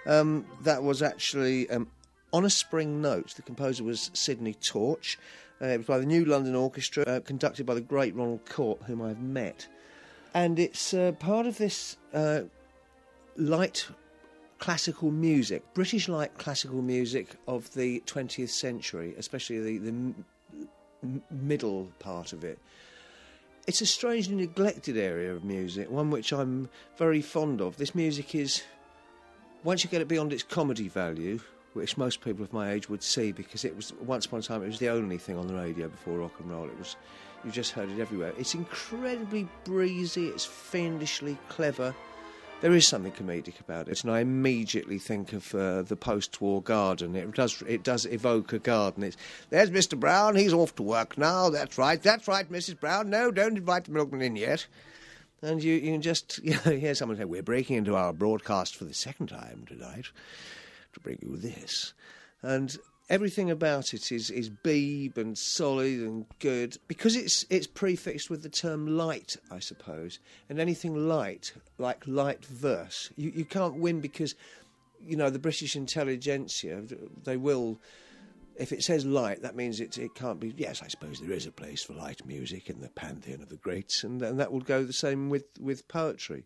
That was actually On a Spring Note. The composer was Sidney Torch. It was by the New London Orchestra, conducted by the great Ronald Court, whom I've met. And it's part of this light classical music, British light classical music of the 20th century, especially the middle part of it. It's a strangely neglected area of music, one which I'm very fond of. This music is, once you get it beyond its comedy value, which most people of my age would see, because it was, once upon a time, it was the only thing on the radio before rock and roll. It was, you just heard it everywhere. It's incredibly breezy, it's fiendishly clever. There is something comedic about it, and I immediately think of the post-war garden. It does evoke a garden. There's Mr. Brown, he's off to work now. That's right, Mrs. Brown. No, don't invite the milkman in yet. And you can just hear someone say, "We're breaking into our broadcast for the second time tonight to bring you this." And everything about it is beeb and solid and good, because it's prefixed with the term light, I suppose. And anything light, like light verse, you can't win, because, the British intelligentsia, they will, if it says light, that means it can't be, yes, I suppose there is a place for light music in the pantheon of the greats, and that would go the same with poetry.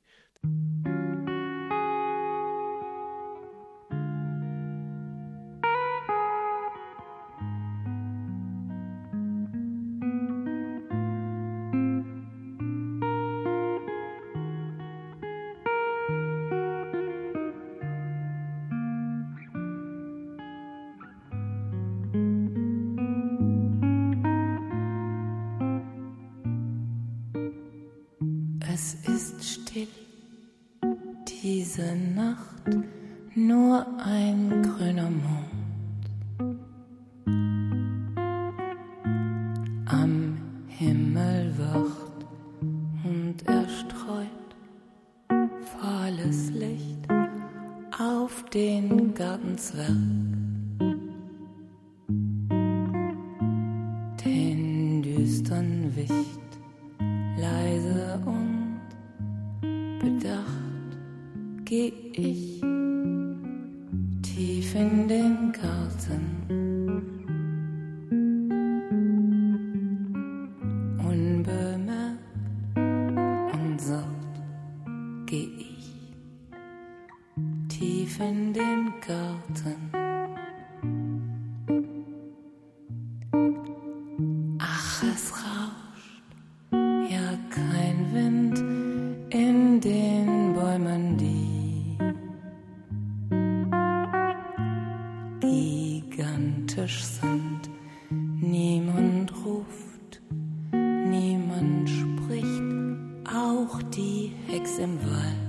Es ist still, diese Nacht, nur ein grüner Mond. Am Himmel wacht und er streut fahles Licht auf den Gartenzwerg. Den düstern Wicht, leise und bedacht geh ich tief in den Garten. Unbemerkt und sacht geh ich tief in den Garten. Ach, es rauscht, ja kein Wind in den Bäumen, die gigantisch sind. Niemand ruft, niemand spricht, auch die Hex im Wald,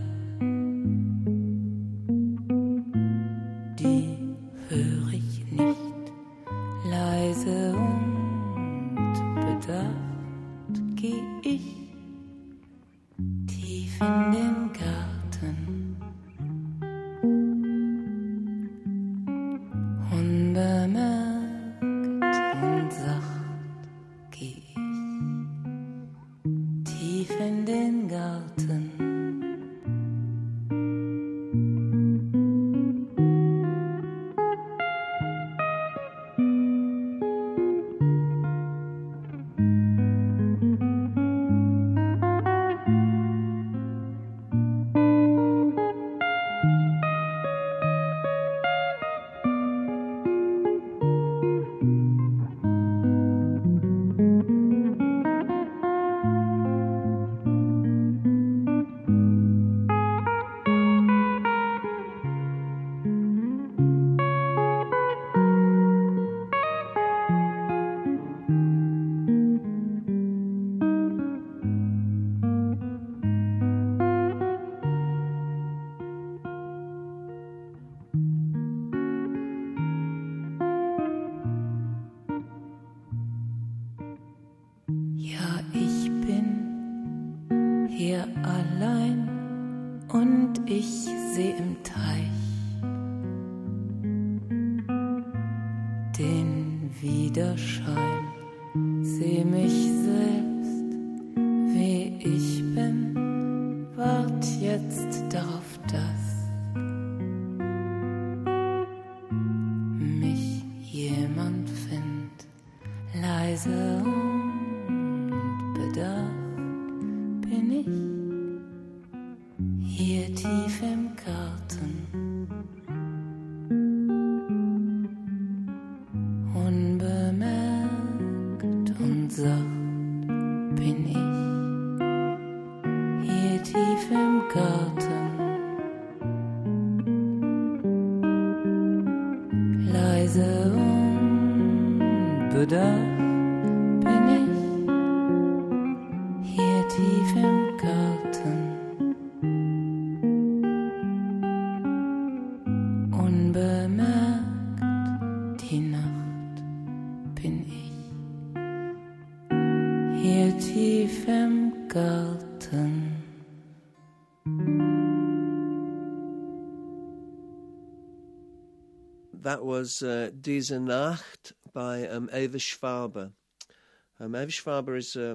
die höre ich nicht. Leise und bedacht geh ich tief in den Garten. Unbemerkt und sacht geh ich tief in den Garten. Ja, ich bin hier allein und ich seh im Teich den Widerschein, seh mich selbst, wie ich bin, wart jetzt darauf, dass Leise und bedacht bin ich hier tief im Garten. Unbemerkt und sacht bin ich hier tief im Garten. Leise und bedacht bin ich hier tief im Garten. Unbemerkt die Nacht bin ich hier tief im Garten. That was Diese Nacht by Eva Schwaber. Eva Schwaber is a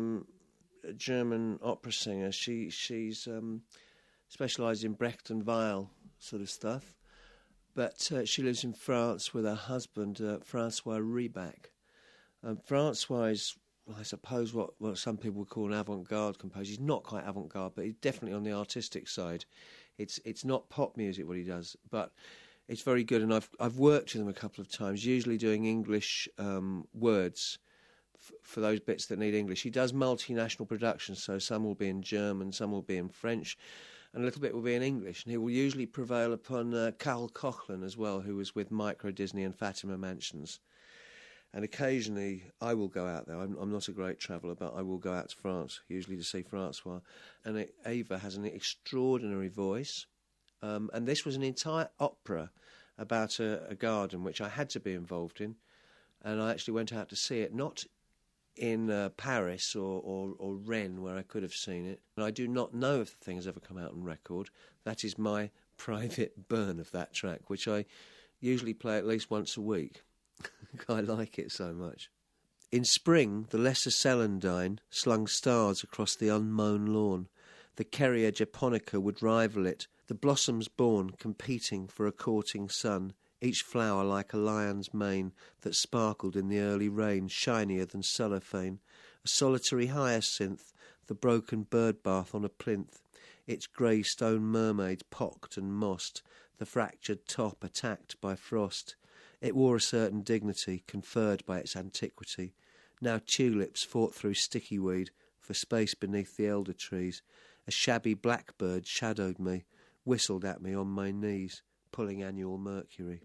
German opera singer. She's specialised in Brecht and Weill sort of stuff. But she lives in France with her husband, Francois Ribach. Francois is, I suppose, what some people would call an avant-garde composer. He's not quite avant-garde, but he's definitely on the artistic side. It's not pop music what he does, but it's very good. And I've worked with him a couple of times, usually doing English words for those bits that need English. He does multinational productions, so some will be in German, some will be in French, and a little bit will be in English. And he will usually prevail upon Carl Coughlin as well, who was with Micro Disney and Fatima Mansions. And occasionally I will go out there. I'm not a great traveller, but I will go out to France, usually to see Francois. And Eva has an extraordinary voice. And this was an entire opera about a garden, which I had to be involved in. And I actually went out to see it, not in Paris or Rennes, where I could have seen it. And I do not know if the thing has ever come out on record. That is my private burn of that track, which I usually play at least once a week. I like it so much. In spring, the lesser celandine slung stars across the unmown lawn. The Kerria japonica would rival it, the blossoms born competing for a courting sun, each flower like a lion's mane that sparkled in the early rain, shinier than cellophane. A solitary hyacinth, the broken bird bath on a plinth, its grey stone mermaids pocked and mossed, the fractured top attacked by frost. It wore a certain dignity, conferred by its antiquity. Now tulips fought through sticky weed for space beneath the elder trees. A shabby blackbird shadowed me, whistled at me on my knees, pulling Annual Mercury.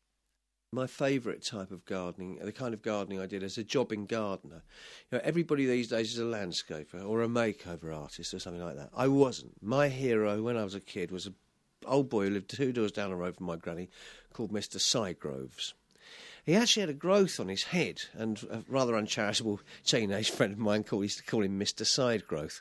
My favourite type of gardening, the kind of gardening I did as a jobbing gardener. You know, everybody these days is a landscaper or a makeover artist or something like that. I wasn't. My hero when I was a kid was an old boy who lived 2 doors down the road from my granny called Mr. Sygroves. He actually had a growth on his head, and a rather uncharitable teenage friend of mine used to call him Mr. Sidegrowth.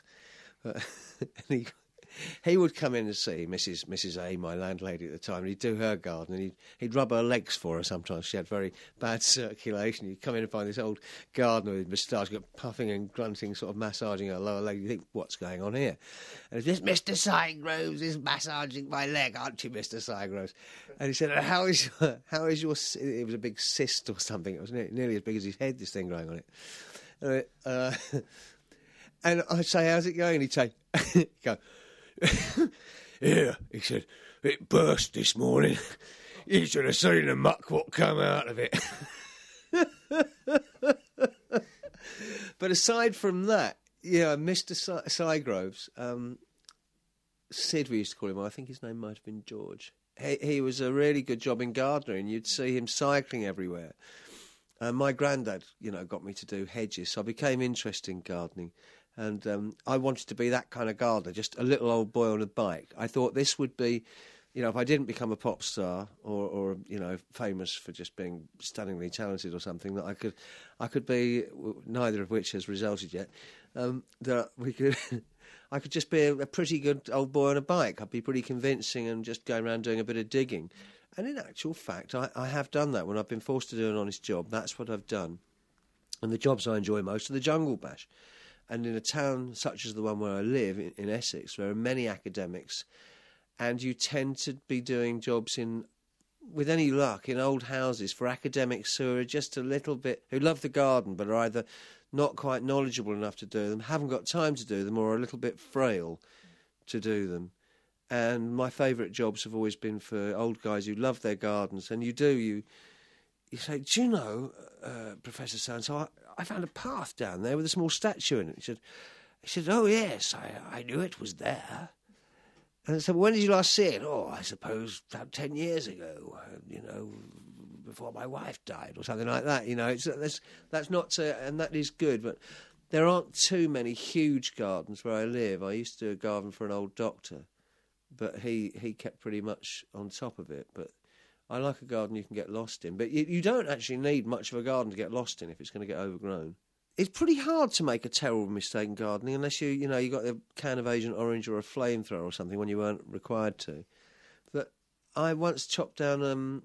And he would come in and see Mrs. A, my landlady at the time, and he'd do her garden, and he'd rub her legs for her sometimes. She had very bad circulation. You'd come in and find this old gardener with moustache, puffing and grunting, sort of massaging her lower leg. You think, what's going on here? And it's just, Mr. Sygroves is massaging my leg, aren't you, Mr. Sygroves? And he said, how is your... It was a big cyst or something. It was nearly as big as his head, this thing growing on it. And I'd say, how's it going? And he'd say, he'd go, yeah, he said, it burst this morning. You should have seen the muck what come out of it. But aside from that, yeah, Mr. Sygroves, Sid we used to call him, I think his name might have been George. He was a really good jobbing gardener, and you'd see him cycling everywhere. My granddad, got me to do hedges, so I became interested in gardening. And I wanted to be that kind of gardener, just a little old boy on a bike. I thought this would be, if I didn't become a pop star or famous for just being stunningly talented or something, that I could be, neither of which has resulted yet, that I could just be a pretty good old boy on a bike. I'd be pretty convincing and just going around doing a bit of digging. And in actual fact, I have done that. When I've been forced to do an honest job, that's what I've done. And the jobs I enjoy most are the Jungle Bash. And in a town such as the one where I live, in Essex, there are many academics, and you tend to be doing jobs with any luck, in old houses for academics who are just a little bit, who love the garden but are either not quite knowledgeable enough to do them, haven't got time to do them, or are a little bit frail to do them. And my favourite jobs have always been for old guys who love their gardens. And you say, do you know, Professor So-and-so, I found a path down there with a small statue in it. He said, oh, yes, I knew it was there. And I said, well, when did you last see it? Oh, I suppose about 10 years ago, before my wife died or something like that. That's not, and that is good, but there aren't too many huge gardens where I live. I used to do a garden for an old doctor, but he kept pretty much on top of it. But I like a garden you can get lost in. But you don't actually need much of a garden to get lost in if it's going to get overgrown. It's pretty hard to make a terrible mistake in gardening unless you got a can of Agent Orange or a flamethrower or something when you weren't required to. But I once chopped down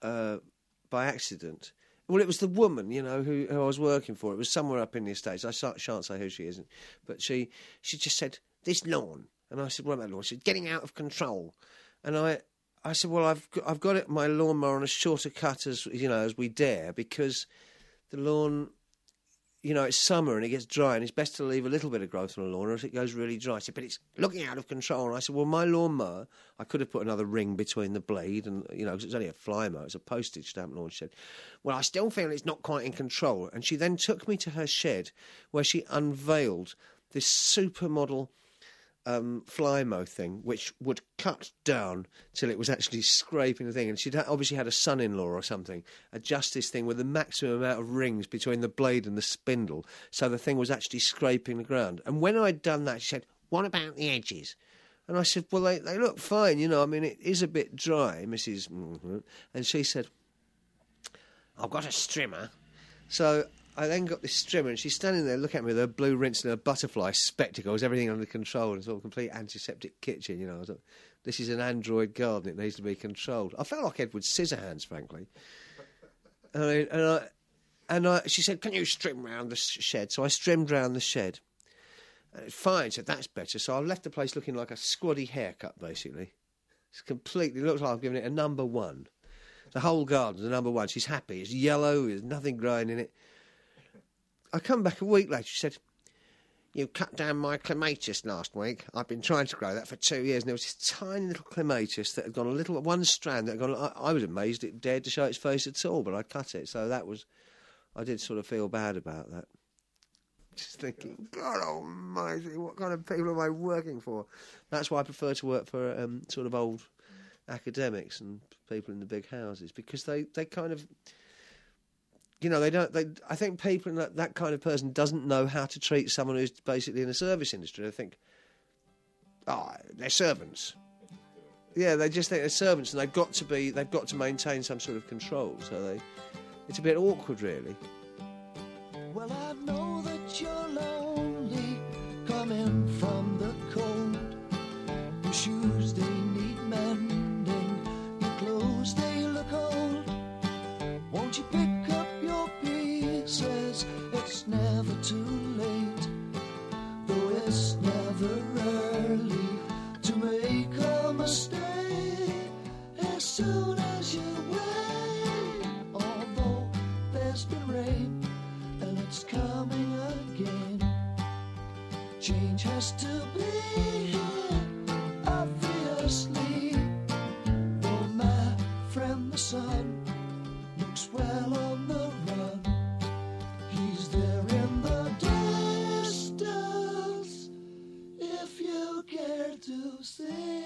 by accident. Well, it was the woman, who I was working for. It was somewhere up in the estates. I shan't say who she is, but she just said, "This lawn," and I said, "What about lawn?" She said, "Getting out of control," and I said, "Well, I've got it my lawnmower on as short a cut as we dare, because the lawn." It's summer and it gets dry, and it's best to leave a little bit of growth on a lawn, or else it goes really dry. I said, but it's looking out of control. And I said, well, my lawnmower, I could have put another ring between the blade, and, because it's only a fly mower, it's a postage stamp lawn. She said, well, I still feel it's not quite in control. And she then took me to her shed, where she unveiled this supermodel Flymo thing, which would cut down till it was actually scraping the thing. And she'd obviously had a son-in-law or something adjust this thing with the maximum amount of rings between the blade and the spindle, so the thing was actually scraping the ground. And when I'd done that, she said, what about the edges? And I said, well, they look fine, it is a bit dry, Mrs. Mm-hmm. And she said, I've got a strimmer. So I then got this strimmer, and she's standing there looking at me with her blue rinse and her butterfly spectacles, everything under control, and sort of complete antiseptic kitchen, I thought, this is an android garden, it needs to be controlled. I felt like Edward Scissorhands, frankly. She said, can you strim round the shed? So I strimmed round the shed. And it's fine, said, that's better. So I left the place looking like a squaddy haircut, basically. It looks like I've given it a number 1. The whole garden's a number 1. She's happy. It's yellow, there's nothing growing in it. I come back a week later, she said, you cut down my clematis last week. I've been trying to grow that for 2 years, and there was this tiny little clematis that had gone one strand that had gone, I was amazed it dared to show its face at all, but I cut it. So I did sort of feel bad about that. Just thinking, God almighty, what kind of people am I working for? That's why I prefer to work for sort of old academics and people in the big houses, because they kind of... I think people, that kind of person doesn't know how to treat someone who's basically in the service industry. They think, they're servants. Yeah, they just think they're servants, and they've got to maintain some sort of control. So it's a bit awkward, really. Well, I know that you're lonely, coming from the cold. Your shoes, they need mending. Your clothes, they look old. Won't you pick up your pieces? It's never too late, though it's never early to make a mistake. As soon as you wait, although there's been rain and it's coming again, change has to be here, obviously. Oh, my friend the sun looks well on the run. He's there in the distance, if you care to see.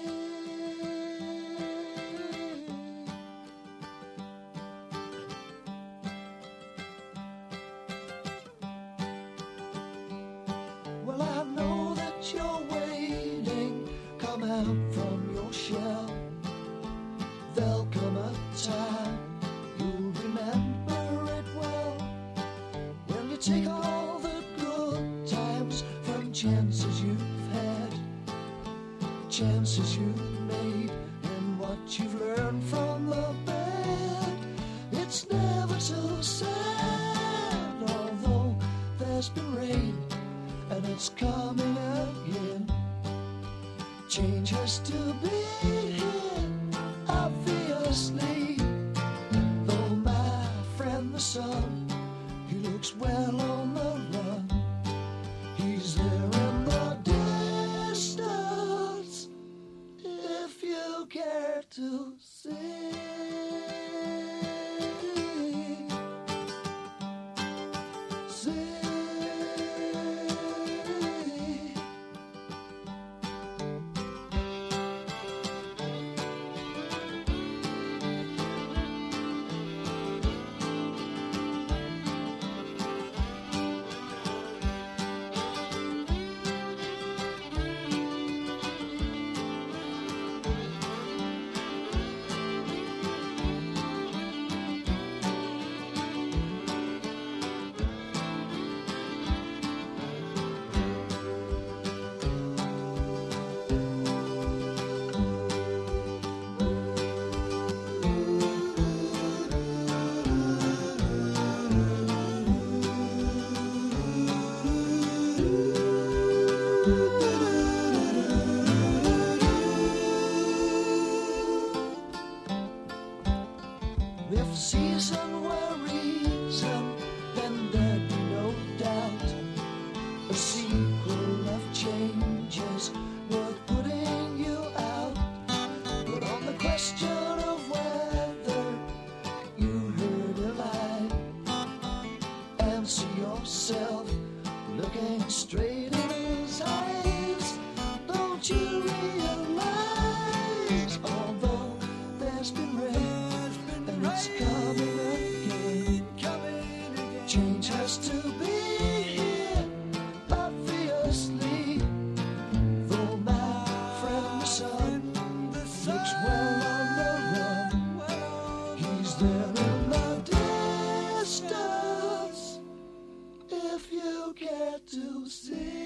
Well, I know that you're waiting, come out from your shell. There'll come a time you'll remember it well, when you take all the good times from chances you've had, chances you've made, and what you've learned from the bad. It's never too sad, although there's been rain and it's coming again. Change has to be If season were reason, then there'd be no doubt. A sequel of changes worth putting you out. But on the question of whether you heard a lie, answer yourself, looking straight in his eyes. Don't you realize, although there's been rain and it's coming again, change has to be here, obviously. Though my friend the sun looks well on the run, he's there in the distance, if you care to see.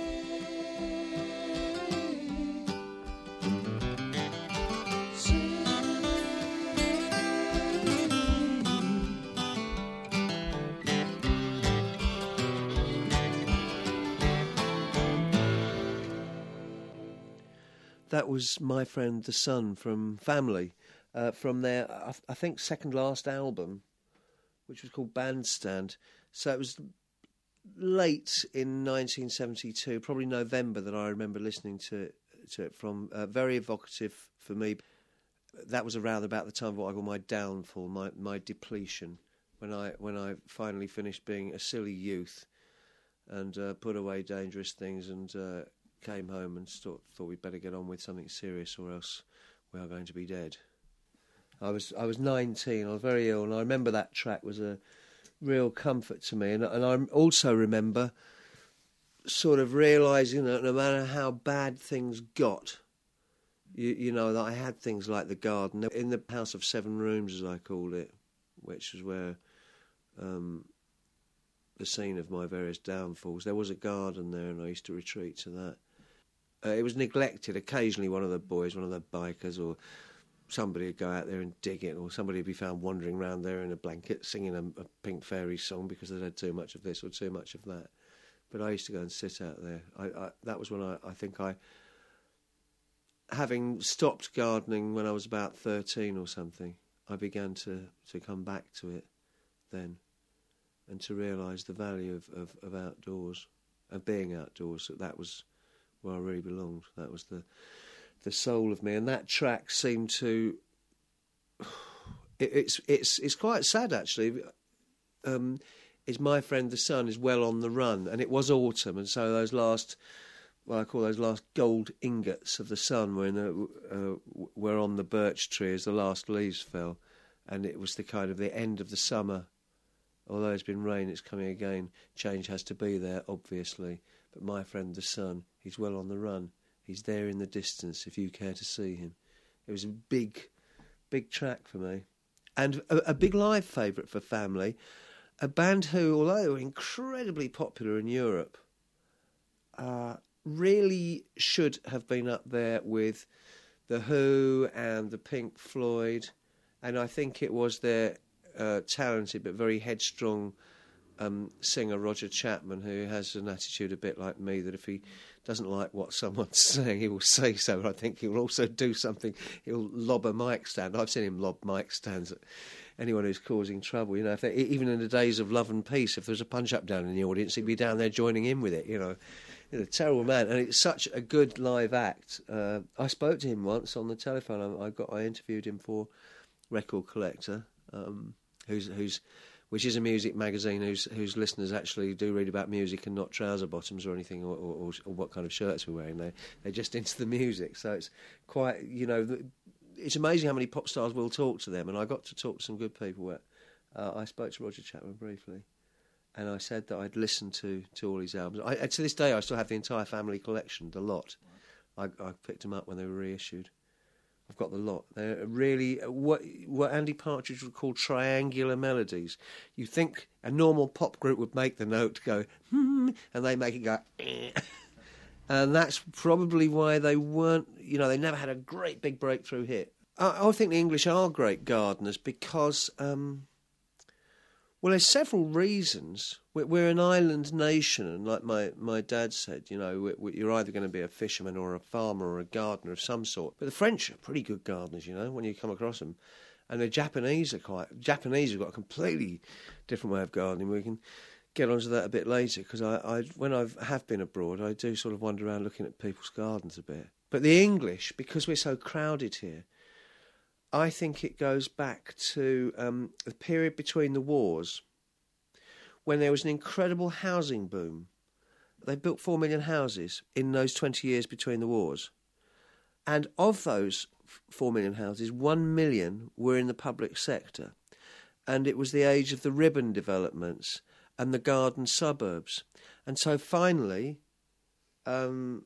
That was My Friend the Sun from Family, from their, I think, second last album, which was called Bandstand. So it was late in 1972, probably November, that I remember listening to it from. Very evocative for me. That was around about the time of what I call my downfall, my depletion, when I finally finished being a silly youth and put away dangerous things and came home and thought we'd better get on with something serious, or else we are going to be dead. I was 19. I was very ill, and I remember that track was a real comfort to me. And I also remember sort of realising that no matter how bad things got, you know, that I had things like the garden in the House of Seven Rooms, as I called it, which was where the scene of my various downfalls. There was a garden there, and I used to retreat to that. It was neglected. Occasionally one of the boys, one of the bikers, or somebody would go out there and dig it, or somebody would be found wandering around there in a blanket singing a Pink Fairy song because they'd had too much of this or too much of that. But I used to go and sit out there. That was when I think having stopped gardening when I was about 13 or something, I began to come back to it then, and to realise the value of outdoors, of being outdoors. That was where I really belonged. That was the soul of me. And that track seemed to... It's quite sad, actually. It's My Friend the Sun is well on the run, and it was autumn, and so those last... Well, I call those last gold ingots of the sun were on the birch tree as the last leaves fell, and it was the end of the summer. Although there's been rain, it's coming again. Change has to be there, obviously. But My Friend the Sun, he's well on the run. He's there in the distance, if you care to see him. It was a big, big track for me. And a big live favourite for Family. A band who, although they were incredibly popular in Europe, really should have been up there with The Who and the Pink Floyd. And I think it was their talented but very headstrong singer Roger Chapman, who has an attitude a bit like me, that if he doesn't like what someone's saying, he will say so. I think he will also do something. He'll lob a mic stand. I've seen him lob mic stands at anyone who's causing trouble. You know, even in the days of Love and Peace, if there's a punch-up down in the audience, he'd be down there joining in with it, you know. He's a terrible man, and it's such a good live act. I spoke to him once on the telephone. I interviewed him for Record Collector, which is a music magazine whose listeners actually do read about music and not trouser bottoms or anything, or what kind of shirts we're wearing. They're just into the music. So it's quite, you know, it's amazing how many pop stars will talk to them. And I got to talk to some good people. I spoke to Roger Chapman briefly, and I said that I'd listened to all his albums. To this day, I still have the entire Family collection, the lot. I picked them up when they were reissued. I've got the lot. They're really what Andy Partridge would call triangular melodies. You think a normal pop group would make the note go, and they make it go, and that's probably why they weren't, you know, they never had a great big breakthrough hit. I think the English are great gardeners because, well, there's several reasons. We're an island nation, and like my dad said, you know, you're either going to be a fisherman or a farmer or a gardener of some sort. But the French are pretty good gardeners, you know, when you come across them. And the Japanese have got a completely different way of gardening. We can get onto that a bit later, because when I have been abroad, I do sort of wander around looking at people's gardens a bit. But the English, because we're so crowded here, I think it goes back to the period between the wars, when there was an incredible housing boom. They built 4 million houses in those 20 years between the wars. And of those 4 million houses, 1 million were in the public sector. And it was the age of the ribbon developments and the garden suburbs. And so finally, Mr.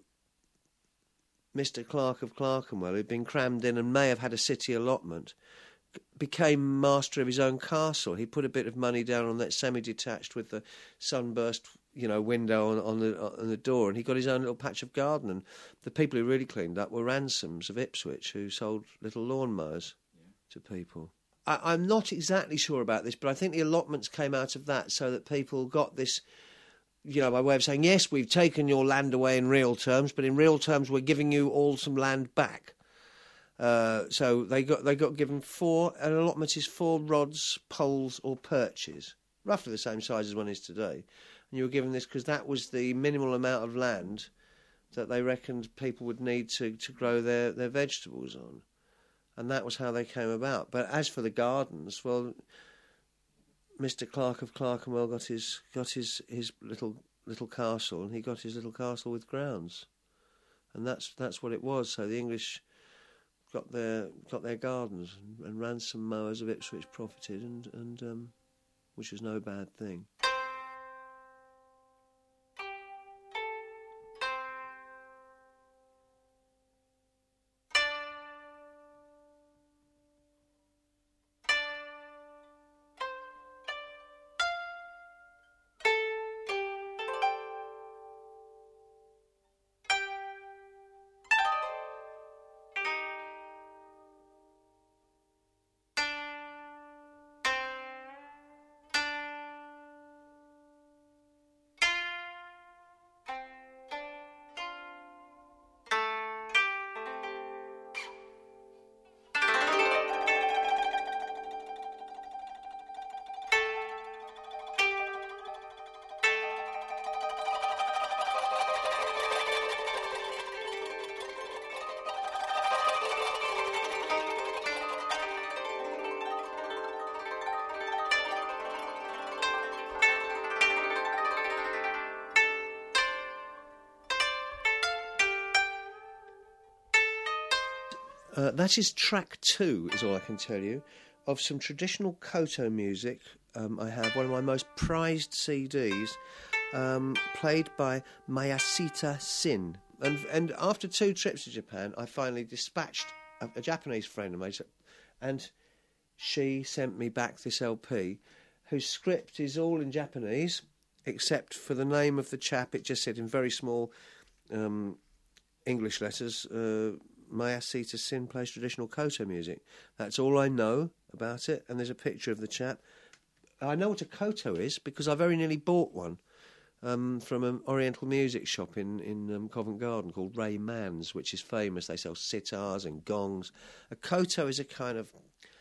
Clark of Clerkenwell, who'd been crammed in and may have had a city allotment, became master of his own castle. He put a bit of money down on that semi-detached with the sunburst, window on the door, and he got his own little patch of garden. And the people who really cleaned up were Ransoms of Ipswich, who sold little lawnmowers to people. I'm not exactly sure about this, but I think the allotments came out of that, so that people got this, by way of saying, yes, we've taken your land away in real terms, but in real terms we're giving you all some land back. So they got given an allotment is 4 rods, poles or perches, roughly the same size as one is today. And you were given this because that was the minimal amount of land that they reckoned people would need to grow their vegetables on. And that was how they came about. But as for the gardens, well, Mr. Clark of Clerkenwell got his little castle, and he got his little castle with grounds. And that's what it was. So the English got their gardens, and Ransom mowers of Ipswich profited, and which was no bad thing. That is track 2, is all I can tell you, of some traditional koto music. I have one of my most prized CDs, played by Mayasita Sin. And after 2 trips to Japan, I finally dispatched a Japanese friend of mine, and she sent me back this LP, whose script is all in Japanese, except for the name of the chap. It just said in very small English letters, Mayasita Sin plays traditional koto music. That's all I know about it, and there's a picture of the chap. I know what a koto is because I very nearly bought one from an Oriental music shop in Covent Garden called Ray Mann's, which is famous. They sell sitars and gongs. A koto is a kind of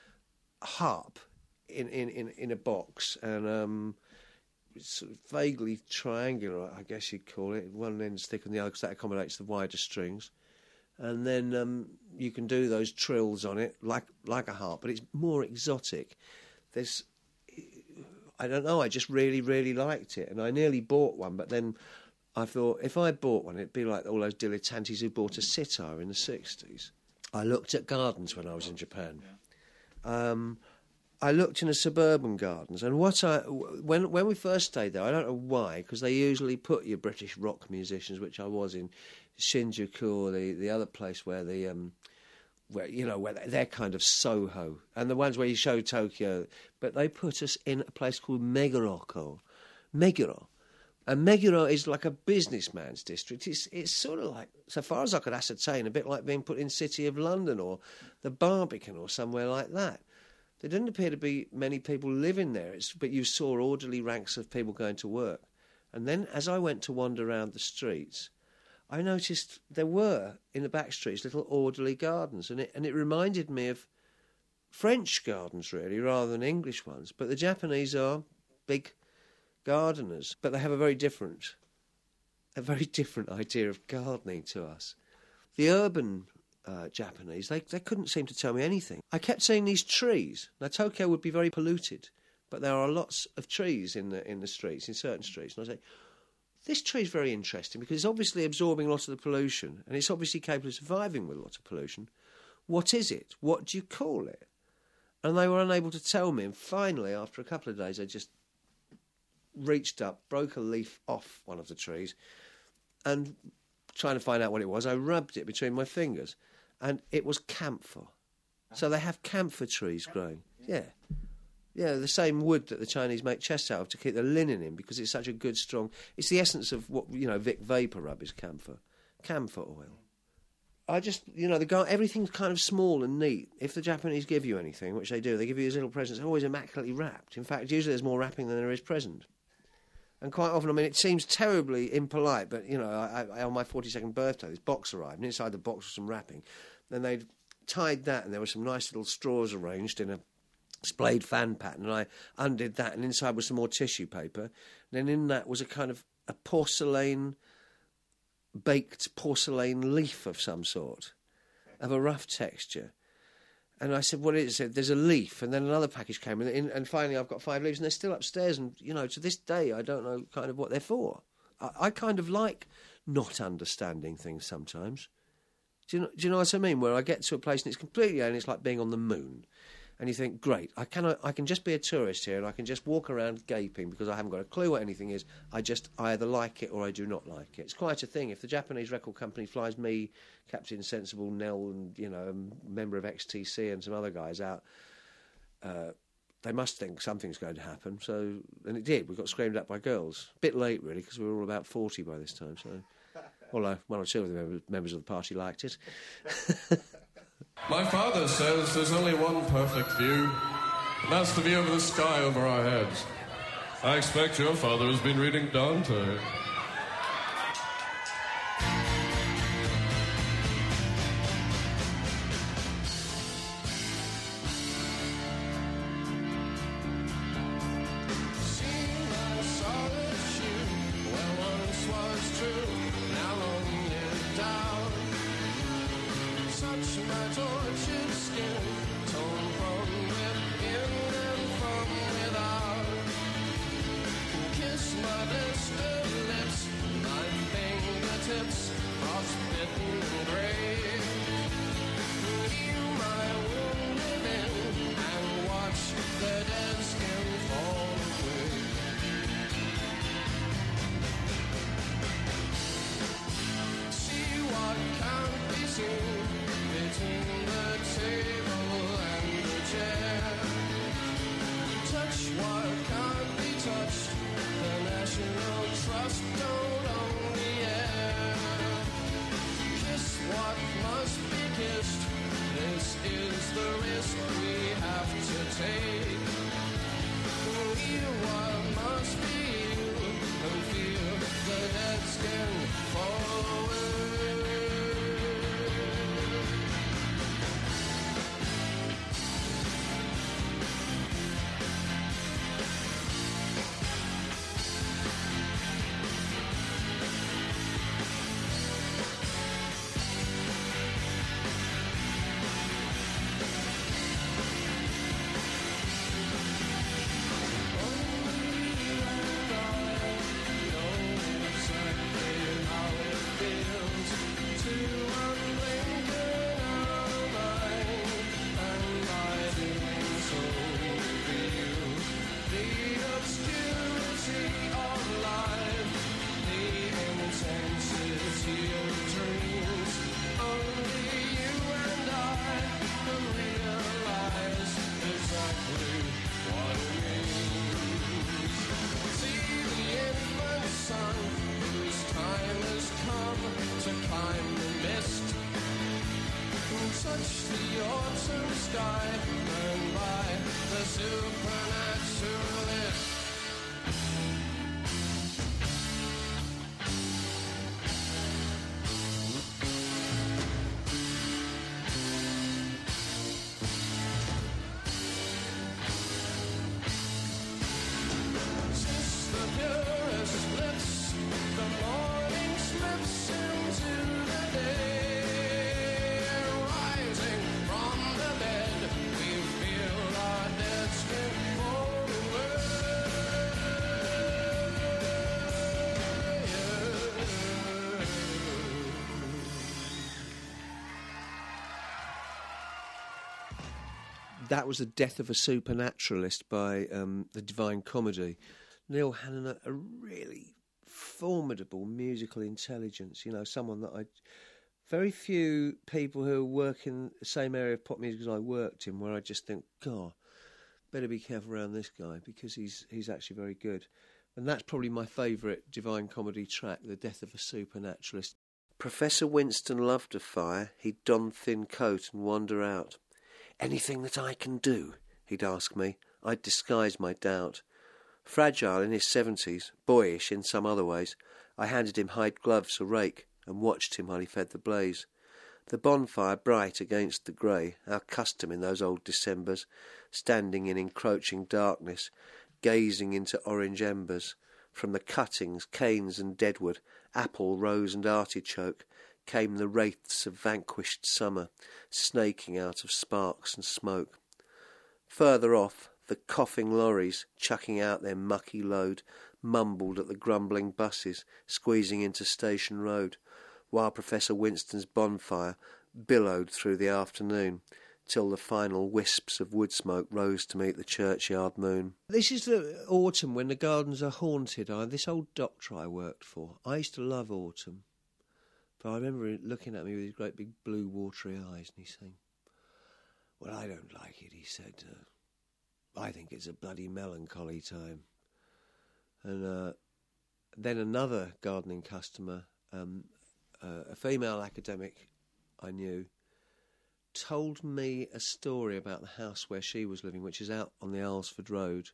harp in a box, and it's sort of vaguely triangular, I guess you'd call it. One end's thicker than the other because that accommodates the wider strings. And then you can do those trills on it like a harp, but it's more exotic. I don't know, I just really, really liked it, and I nearly bought one, but then I thought if I bought one, it'd be like all those dilettantes who bought a sitar in the 60s. I looked at gardens when I was in Japan. I looked in the suburban gardens, and when we first stayed there, I don't know why, because they usually put your British rock musicians, which I was in Shinjuku or the other place where where they're kind of Soho, and the ones where you show Tokyo, but they put us in a place called Meguro. And Meguro is like a businessman's district. It's sort of like, so far as I could ascertain, a bit like being put in City of London or the Barbican or somewhere like that. There didn't appear to be many people living there, but you saw orderly ranks of people going to work. And then as I went to wander around the streets, I noticed there were, in the back streets, little orderly gardens, and it reminded me of French gardens, really, rather than English ones. But the Japanese are big gardeners, but they have a very different idea of gardening to us. The urban Japanese, they couldn't seem to tell me anything. I kept seeing these trees. Now, Tokyo would be very polluted, but there are lots of trees in the streets, in certain streets. And I say, this tree is very interesting because it's obviously absorbing a lot of the pollution, and it's obviously capable of surviving with a lot of pollution. What is it? What do you call it? And they were unable to tell me. And finally, after a couple of days, I just reached up, broke a leaf off one of the trees, and trying to find out what it was, I rubbed it between my fingers, and it was camphor. So they have camphor trees growing. Yeah. Yeah, the same wood that the Chinese make chests out of to keep the linen in, because it's such a good, strong... It's the essence of what, Vic Vapor Rub is camphor. Camphor oil. I just, everything's kind of small and neat. If the Japanese give you anything, which they do, they give you these little presents, they're always immaculately wrapped. In fact, usually there's more wrapping than there is present. And quite often, it seems terribly impolite, but, I on my 42nd birthday, this box arrived, and inside the box was some wrapping. Then they'd tied that, and there were some nice little straws arranged in a splayed fan pattern, and I undid that, and inside was some more tissue paper. And then in that was a kind of a baked porcelain leaf of some sort, of a rough texture. And I said, what is it? There's a leaf. And then another package came in, and finally I've got 5 leaves, and they're still upstairs. And, to this day, I don't know kind of what they're for. I kind of like not understanding things sometimes. Do you know what I mean? Where I get to a place and it's completely alien, it's like being on the moon. And you think, great, I can just be a tourist here, and I can just walk around gaping because I haven't got a clue what anything is. I either like it or I do not like it. It's quite a thing. If the Japanese record company flies me, Captain Sensible, Nell, and a member of XTC and some other guys out, they must think something's going to happen. So, and it did. We got screamed at by girls. A bit late, really, because we were all about 40 by this time. So, although one or two of the members of the party liked it. My father says there's only one perfect view, and that's the view of the sky over our heads. I expect your father has been reading Dante. That was The Death of a Supernaturalist by the Divine Comedy. Neil Hannon, a really formidable musical intelligence, you know, someone that very few people who work in the same area of pop music as I worked in, where I just think, God, better be careful around this guy, because he's actually very good. And that's probably my favourite Divine Comedy track, The Death of a Supernaturalist. Professor Winston loved a fire. He'd don thin coat and wander out. Anything that I can do, he'd ask me. I'd disguise my doubt. Fragile in his 70s, boyish in some other ways, I handed him hide gloves, a rake, and watched him while he fed the blaze. The bonfire bright against the grey, our custom in those old Decembers, standing in encroaching darkness, gazing into orange embers. From the cuttings, canes and deadwood, apple, rose and artichoke, came the wraiths of vanquished summer, snaking out of sparks and smoke. Further off, the coughing lorries, chucking out their mucky load, mumbled at the grumbling buses, squeezing into Station Road, while Professor Winston's bonfire billowed through the afternoon, till the final wisps of wood smoke rose to meet the churchyard moon. This is the autumn when the gardens are haunted. This old doctor I worked for, I used to love autumn. But I remember him looking at me with his great big blue watery eyes, and he's saying, "Well, I don't like it," he said. "I think it's a bloody melancholy time." And then another gardening customer, a female academic I knew, told me a story about the house where she was living, which is out on the Alresford Road.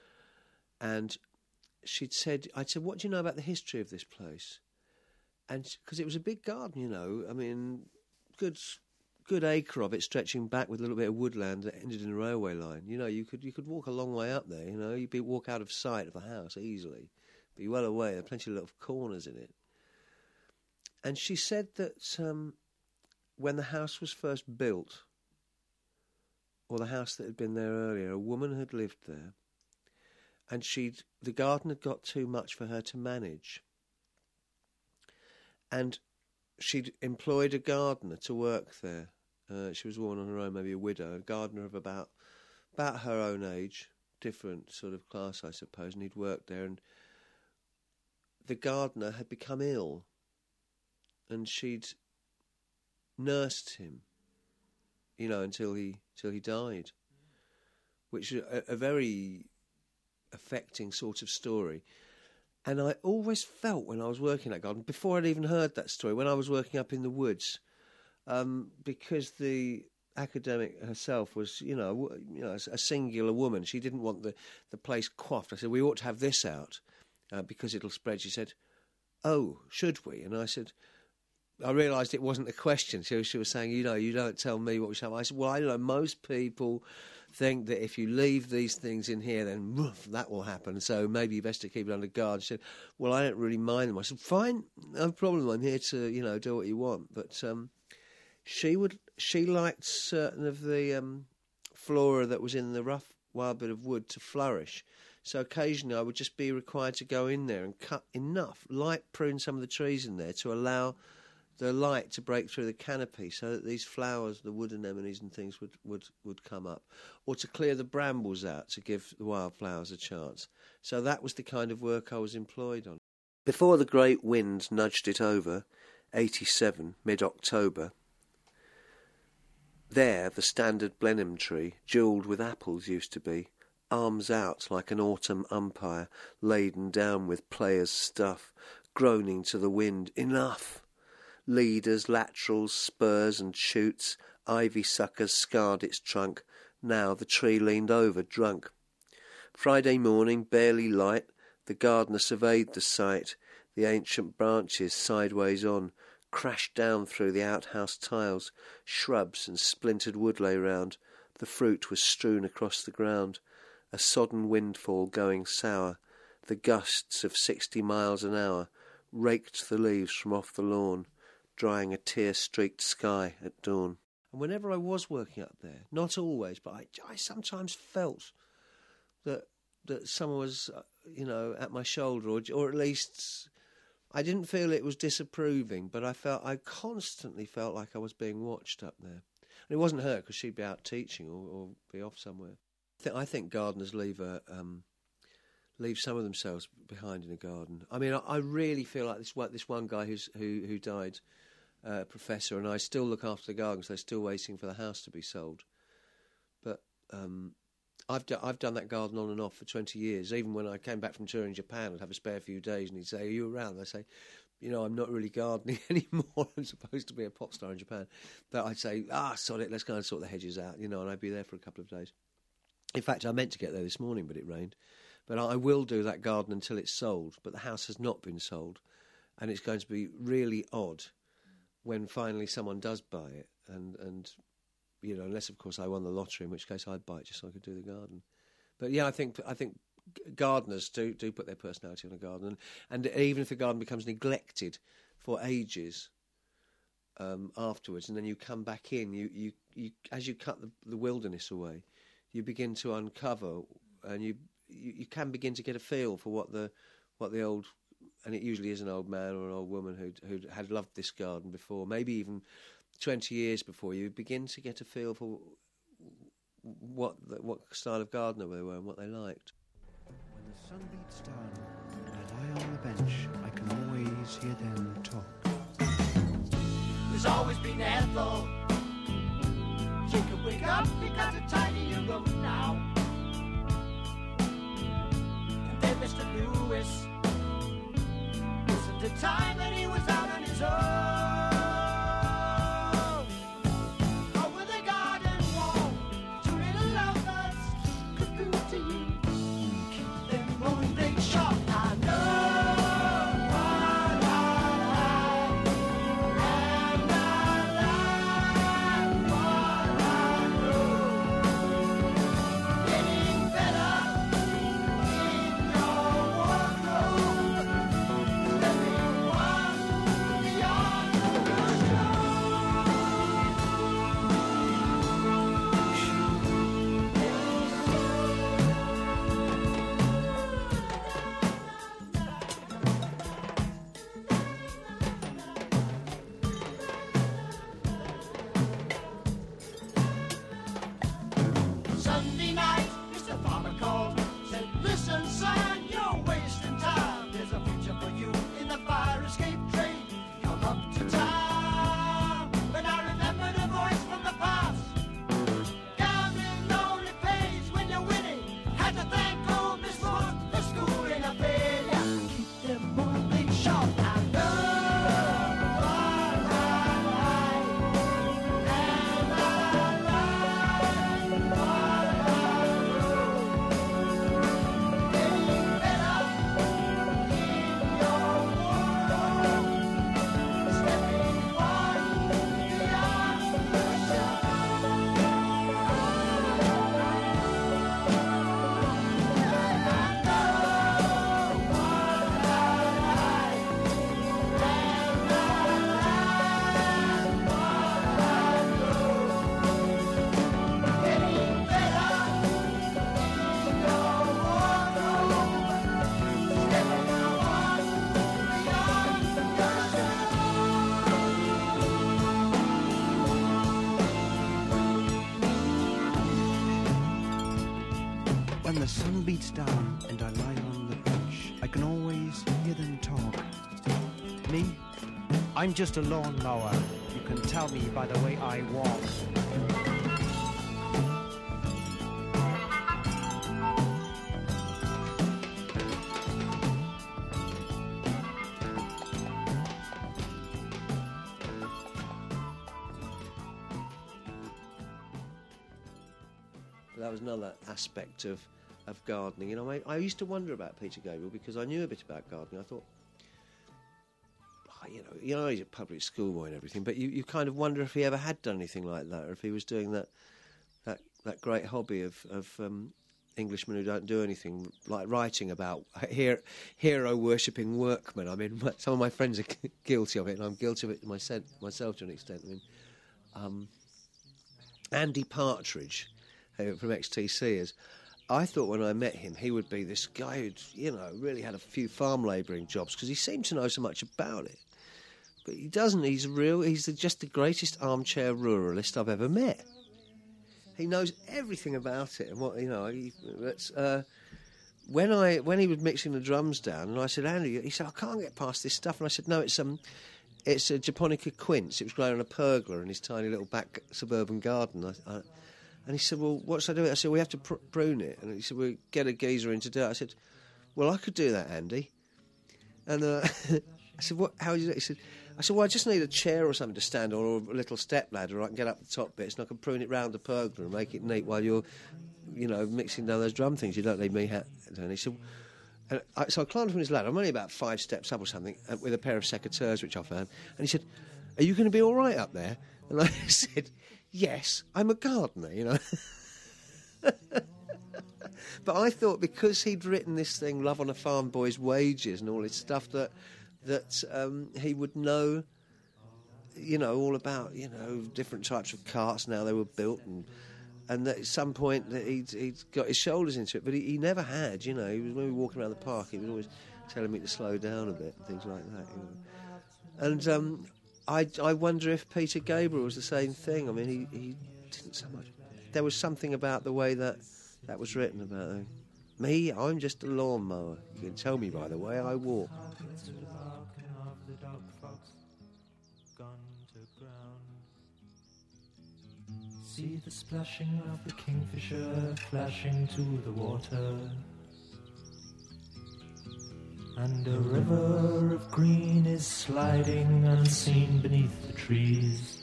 And I'd said, "What do you know about the history of this place?" And because it was a big garden, you know, I mean, good acre of it stretching back with a little bit of woodland that ended in a railway line. You know, you could walk a long way up there. You know, you'd walk out of sight of the house easily, be well away. There are plenty of little corners in it. And she said that when the house was first built, or the house that had been there earlier, a woman had lived there, and the garden had got too much for her to manage. And she'd employed a gardener to work there. She was a woman on her own, maybe a widow, a gardener of about her own age, different sort of class, I suppose, and he'd worked there. And the gardener had become ill, and she'd nursed him, you know, until he died, which is a very affecting sort of story. And I always felt when I was working that garden, before I'd even heard that story, when I was working up in the woods, because the academic herself was, you know, a singular woman. She didn't want the place coiffed. I said, "We ought to have this out because it'll spread." She said, "Oh, should we?" And I said, I realised it wasn't a question. So she was saying, "You know, you don't tell me what we should have." I said, "Well, I don't know, most people think that if you leave these things in here, then that will happen. So maybe you best to keep it under guard." She said, "Well, I don't really mind them." I said, "Fine, no problem. I'm here to, you know, do what you want." But she liked certain of the flora that was in the rough wild bit of wood to flourish. So occasionally I would just be required to go in there and cut enough, light prune some of the trees in there to allow the light to break through the canopy, so that these flowers, the wood anemones and things, would come up, or to clear the brambles out to give the wildflowers a chance. So that was the kind of work I was employed on. Before the great wind nudged it over, 87, mid-October, there the standard Blenheim tree, jewelled with apples, used to be, arms out like an autumn umpire, laden down with players' stuff, groaning to the wind, "Enough!" Leaders, laterals, spurs and shoots, ivy suckers scarred its trunk. Now the tree leaned over, drunk. Friday morning, barely light, the gardener surveyed the sight. The ancient branches, sideways on, crashed down through the outhouse tiles. Shrubs and splintered wood lay round. The fruit was strewn across the ground. A sodden windfall going sour. The gusts of 60 miles an hour raked the leaves from off the lawn, drying a tear-streaked sky at dawn. And whenever I was working up there, not always, but I sometimes felt that someone was, you know, at my shoulder, or at least I didn't feel it was disapproving, but I constantly felt like I was being watched up there. it wasn't her because she'd be out teaching or be off somewhere. I think gardeners leave some of themselves behind in a garden. I mean, I really feel like this one guy who died, professor, and I still look after the garden because they're still waiting for the house to be sold. But I've done that garden on and off for 20 years. Even when I came back from touring Japan, I'd have a spare few days, and he'd say, "Are you around?" I'd say, "I'm not really gardening anymore. I'm supposed to be a pop star in Japan." But I'd say, sod it, let's go and sort the hedges out, and I'd be there for a couple of days. In fact, I meant to get there this morning, but it rained. But I will do that garden until it's sold. But the house has not been sold, and it's going to be really odd when finally someone does buy it, and unless of course I won the lottery, in which case I'd buy it just so I could do the garden. But yeah, I think gardeners do put their personality on a garden, and even if the garden becomes neglected for ages afterwards, and then you come back in, you as you cut the wilderness away, you begin to uncover, and you can begin to get a feel for what the old, and it usually is an old man or an old woman who had loved this garden before, maybe even 20 years before. You begin to get a feel for what style of gardener they were and what they liked. When the sun beats down and I lie on the bench, I can always hear them talk. There's always been Ethel. She can wake up because a tiny room now. And then Mr. Lewis, wasn't the time that he was out on his own. Over the garden wall, two little lovers could do to you. Keep them moving short. I know what I like, and I like what I know. Getting better in your wardrobe, stepping one beyond the show. Sunday night, Mr. Farmer called, said, "Listen, son, you're wasting time. There's a future for you in the fire escape trade. Come up to town." But I remembered a voice from the past. Gambling only pays when you're winning. Had to thank old Miss Morse for schooling a failure. Keep them moving short. I know what I like, and I like what I know. Getting better in your wardrobe, stepping one beyond the show. When the sun beats down and I lie on the bench, I can always hear them talk. Me? I'm just a lawnmower. You can tell me by the way I walk. But that was another aspect of gardening. I used to wonder about Peter Gabriel because I knew a bit about gardening. I thought, he's a public schoolboy and everything, but you kind of wonder if he ever had done anything like that, or if he was doing that great hobby of Englishmen who don't do anything, like writing about hero-worshipping workmen. I mean, some of my friends are guilty of it, and I'm guilty of it myself to an extent. I mean, Andy Partridge from XTC I thought when I met him he would be this guy who'd really had a few farm labouring jobs because he seemed to know so much about it. But he doesn't. He's just the greatest armchair ruralist I've ever met. He knows everything about it, and what when he was mixing the drums down, and I said, Andy, he said, I can't get past this stuff, and I said, no, it's a Japonica quince. It was growing on a pergola in his tiny little back suburban garden. And he said, well, what should I do? I said, we have to prune it, and he said, we'll get a geezer in to do it. I said, well, I could do that, Andy. And I said, what? How do you do it? I said, well, I just need a chair or something to stand on, or a little step ladder, or I can get up the top bits, and I can prune it round the pergola and make it neat while you're, mixing down those drum things. You don't need me. And he said, so I climbed from his ladder. I'm only about 5 steps up or something, with a pair of secateurs which I found. And he said, are you going to be all right up there? And I said, yes, I'm a gardener, But I thought because he'd written this thing, Love on a Farm Boy's Wages, and all this stuff, that he would know, all about, different types of carts and how they were built, and that at some point that he'd got his shoulders into it, but he never had, He was, when we were walking around the park, he was always telling me to slow down a bit and things like that, And I wonder if Peter Gabriel was the same thing. I mean, he didn't so much. There was something about the way that was written about him. Me, I'm just a lawnmower. You can tell me by the way I walk. See the splashing of the kingfisher flashing to the water, and a river of green is sliding unseen beneath the trees,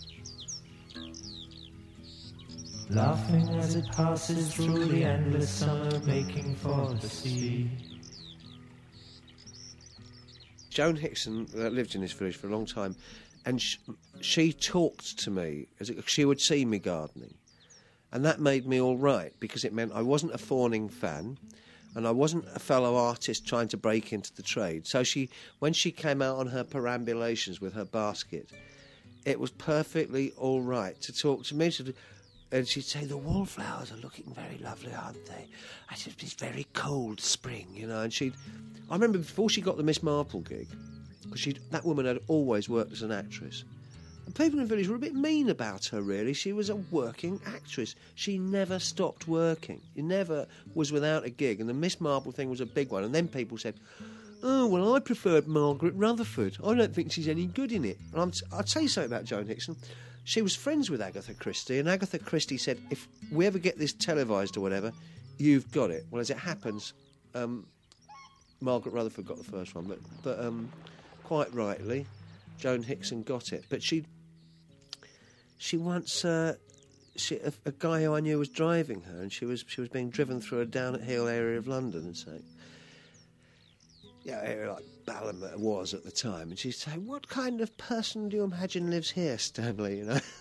laughing as it passes through the endless summer, making for the sea. Joan Hickson lived in this village for a long time, and she talked to me as she would see me gardening, and that made me all right, because it meant I wasn't a fawning fan, and I wasn't a fellow artist trying to break into the trade. So when she came out on her perambulations with her basket, it was perfectly all right to talk to me. And she'd say, the wallflowers are looking very lovely, aren't they? I said, it's very cold spring, And I remember before she got the Miss Marple gig, because that woman had always worked as an actress, and people in the village were a bit mean about her, really. She was a working actress. She never stopped working. She never was without a gig, and the Miss Marple thing was a big one. And then people said, oh, well, I preferred Margaret Rutherford. I don't think she's any good in it. And I'll tell you something about Joan Hickson. She was friends with Agatha Christie, and Agatha Christie said, if we ever get this televised or whatever, you've got it. Well, as it happens, Margaret Rutherford got the first one, but quite rightly, Joan Hickson got it. But she once, a guy who I knew was driving her, and she was being driven through a down-at-heel area of London, and saying, area like Balham was at the time, and she'd say, what kind of person do you imagine lives here, Stanley,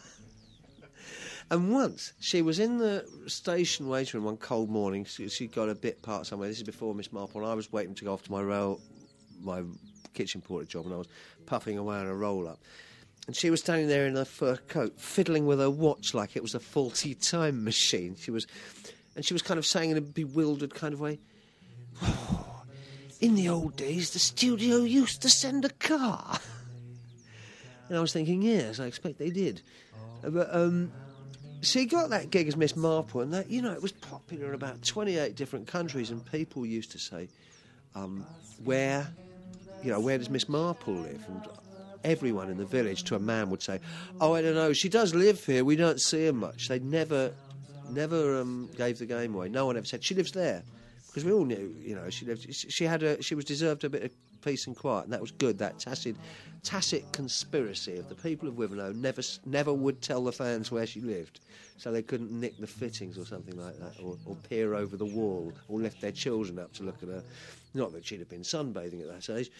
And once, she was in the station waiting room one cold morning. She got a bit part somewhere. This is before Miss Marple, and I was waiting to go off to my kitchen porter job, and I was puffing away on a roll-up. And she was standing there in her fur coat, fiddling with her watch like it was a faulty time machine. She was kind of saying in a bewildered kind of way, oh, in the old days, the studio used to send a car. And I was thinking, yes, I expect they did. But she got that gig as Miss Marple, and that, it was popular in about 28 different countries, and people used to say, where does Miss Marple live? And everyone in the village, to a man, would say, oh, I don't know, she does live here, we don't see her much. They never gave the game away. No one ever said, she lives there. Because we all knew, she lived. She was deserved a bit of peace and quiet, and that was good. That tacit conspiracy of the people of Wivenhoe never would tell the fans where she lived, so they couldn't nick the fittings or something like that, or peer over the wall, or lift their children up to look at her. Not that she'd have been sunbathing at that age.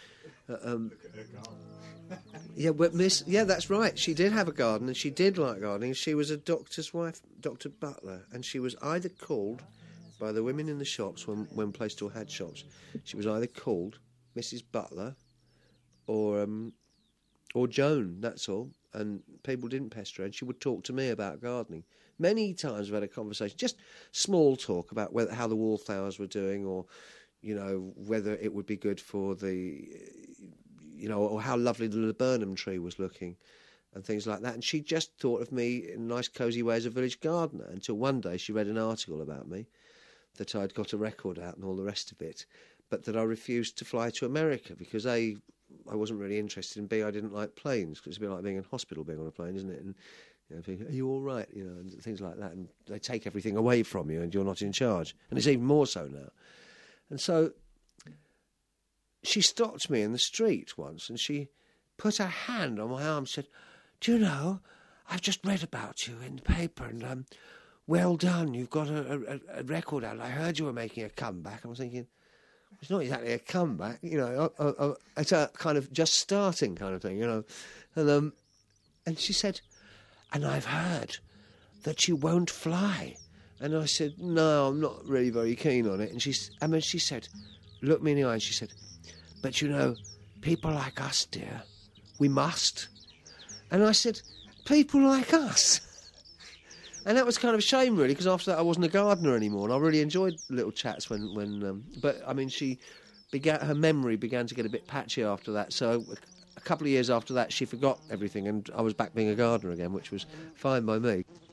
That's right. She did have a garden, and she did like gardening. She was a doctor's wife, Dr. Butler, and she was either called by the women in the shops when Play Store had shops. She was either called Mrs. Butler or Joan, that's all. And people didn't pester her, and she would talk to me about gardening. Many times we've had a conversation, just small talk about how the wallflowers were doing, or whether it would be good for the or how lovely the laburnum tree was looking and things like that. And she just thought of me in a nice, cosy way as a village gardener, until one day she read an article about me, that I'd got a record out and all the rest of it, but that I refused to fly to America because, A, I wasn't really interested, and B, I didn't like planes, because it's a bit like being in hospital, being on a plane, isn't it? And thinking, are you all right? And things like that. And they take everything away from you and you're not in charge. And it's even more so now. And so she stopped me in the street once and she put her hand on my arm and said, do you know, I've just read about you in the paper and well done, you've got a record out. I heard you were making a comeback. I was thinking, it's not exactly a comeback, it's a kind of just starting kind of thing, And she said, and I've heard that you won't fly. And I said, no, I'm not really very keen on it. And she said, looked me in the eye and she said, but people like us, dear, we must. And I said, people like us? And that was kind of a shame, really, because after that I wasn't a gardener anymore, and I really enjoyed little chats her memory began to get a bit patchy after that, so a couple of years after that she forgot everything and I was back being a gardener again, which was fine by me.